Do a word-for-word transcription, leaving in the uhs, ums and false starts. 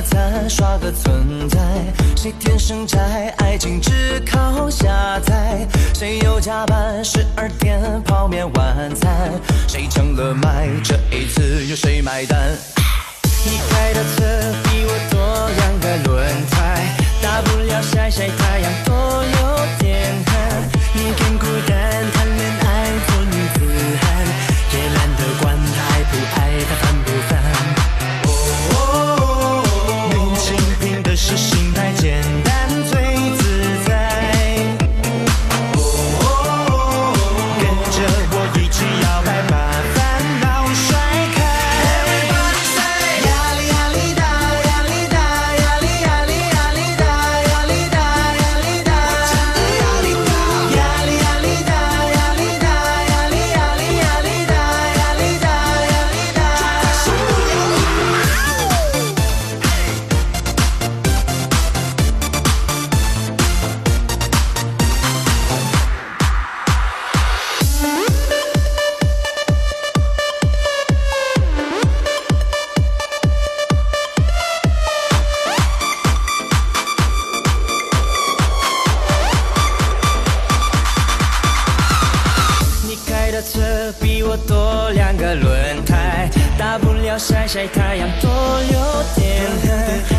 赞，刷个存在。谁天生宅，爱情只靠下载。谁又加班，十二点泡面晚餐。谁成了麦，这一次由谁买单？你开的车比我多两个轮胎，大不了晒晒太阳，多有点汗。你更孤单，谈恋爱做女子汉，也懒得管他爱不爱，他烦不烦。哦哦哦哦，年轻凭的是心态简单最自在。哦哦哦哦，跟着我一起摇摆，把烦恼甩开。Everybody say， 压力压力大，压力大，压力压力压力大，压力大，压力大，压力大，压力压力大，压力大，压力压力压力大，压力大，压力大。你开的车比我多两个轮胎，大不了晒晒太阳，多有点汗。